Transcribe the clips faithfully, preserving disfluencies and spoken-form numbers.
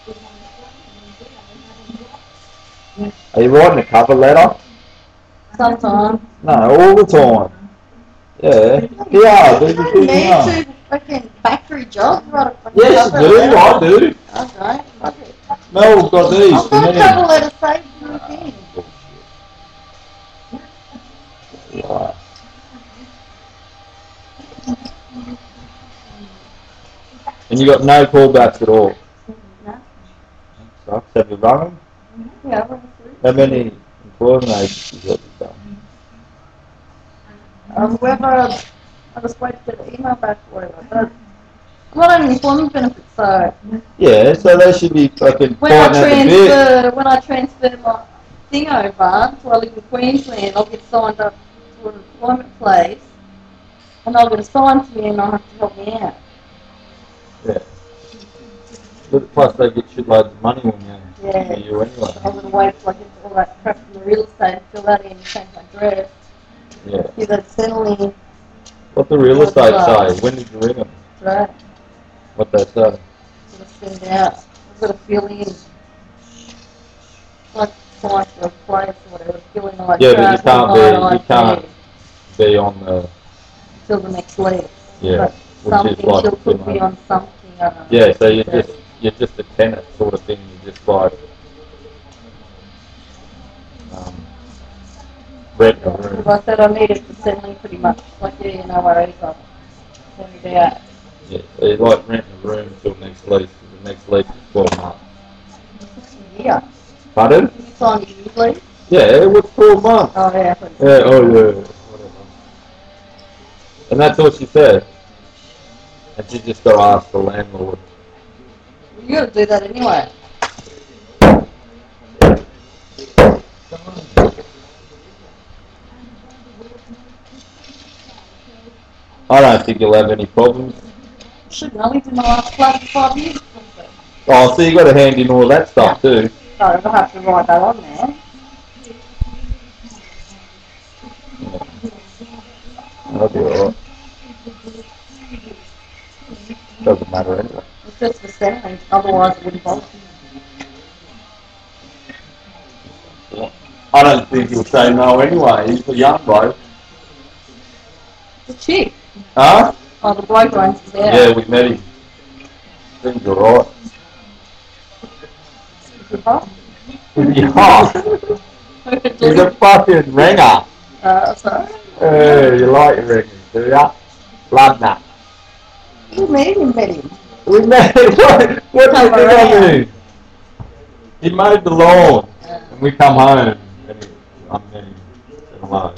Are you writing a cover letter? Sometimes. No, all the time. Yeah. Yeah, do the thing now. You need to fucking factory job. Yes, you do. I do. I don't. Mel's got these. I've got a cover letter saved in the thing. Right. And you got no callbacks at all? No. Sucks. Have you run them? Yeah, I've run through. How many employment agencies have you done? Um, whoever, I was waiting to get the email back or whatever, but I'm not on employment benefits, so... Yeah, so they should be fucking when I fighting at the transfer, bit. when I transfer my thing over, so I live in Queensland, I'll get signed up to an employment place, and they'll get assigned to me and I'll have to help me out. Yeah. But plus they get shitloads of money on you. Yeah. For you anyway. I'm going to wait till I get all that crap from the real estate, fill that in, change my address. Yeah. Give that settling. What the real estate say? When did you ring them? Right. What they say? I'm going to send out. I've got to fill in. Like, sign for a place or whatever. Fill in like yeah, but you can't be, you can't be on the... Till the next lease. Yeah. But something, like, she'll put me on something. I don't know. Yeah, so you're just, you're just a tenant sort of thing. You're just like... Um, rent a room. Like I said, I needed to send me pretty much. Like, yeah, no worries, I'll send it out. Yeah, so you like renting a room until next lease, because the next lease is twelve months. Yeah. Pardon? You signed a new lease? Yeah, what's twelve months? Oh, yeah. Yeah, oh yeah, whatever. And that's all she said. And she just got to ask the landlord. Well, you got to do that anyway. I don't think you'll have any problems. Shouldn't I lived in my last flat for five years? Oh, so you got to hand in all that stuff yeah. too. So I'll have to write that on there. That'll be alright. Doesn't matter anyway. It's just for settling, otherwise it wouldn't bother. I don't think he'll say no anyway. He's a young bloke. The chick. Huh? Oh, the bloke runs his out. Yeah, we met him. Things are alright. Is he hot? Yeah. He's a fucking ringer. Uh, sorry? Hey, you like your ringers, do ya? Love that. You made him, met him. We met him. What, what do you think I mean? He mowed the lawn. Uh, and we come home. And he, I mean, alone.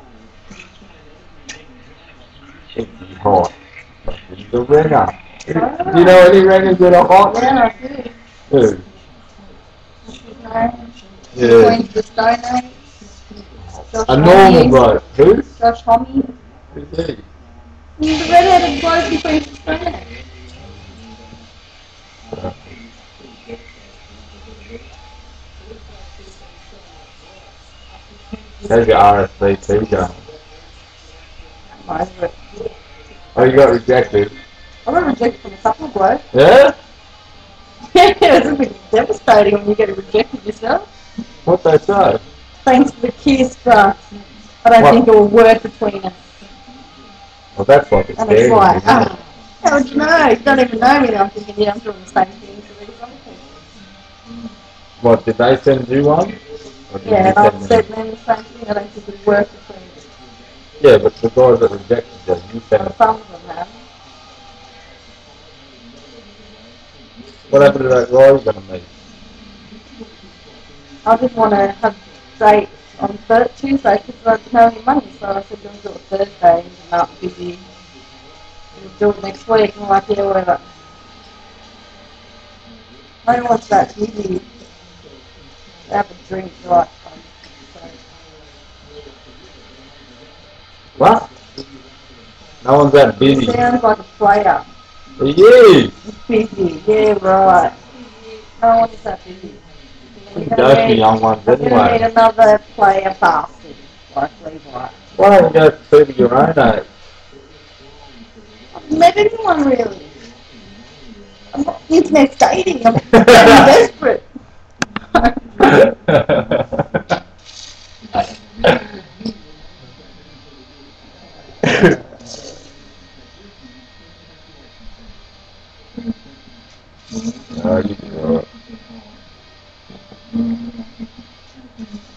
He's hot. He's a ringer. Do you know any ringers that are hot? Yeah, I do. Who? No. Yeah. Queen's the Stone Age. Josh A normal bloke. Who? Josh Homme. Who's he? He's the redheaded bloke in Queen's the Stone Age. How's your R S V P going? I'm over it. Oh, you got rejected? I got rejected from a couple of blokes. Yeah? Yeah, it's a bit devastating when you get rejected yourself. What'd they say? Thanks for the kiss, but I don't What? think it will work between us. Well, that's like a And it's scary, like, isn't it? ah, how would you know? You don't even know me. And I'm thinking, yeah, I'm doing the same thing to these other people. What, did they send you one? Or did Yeah, you and send I've them? said them the same thing. I don't think it would work between us. Yeah, but the guys that rejected you, you sent Well, them. some of them have. What happened to that guy you're going to meet? I didn't want to have a date on th- Tuesday because I didn't have any money. So I said, do it Thursday. And I'm not busy. We'll do it next week. And I'm like, yeah, whatever. I don't want that busy to have a drink, right? So. What? No one's that busy. He sounds like a player. He is! He's busy, yeah, right. No one is that busy. You go for young ones We're going to anyway. need another player bastard, like Levi. Why don't you go for people your own age? I've met anyone really. I'm not getting exciting. I'm getting desperate. Are you sure?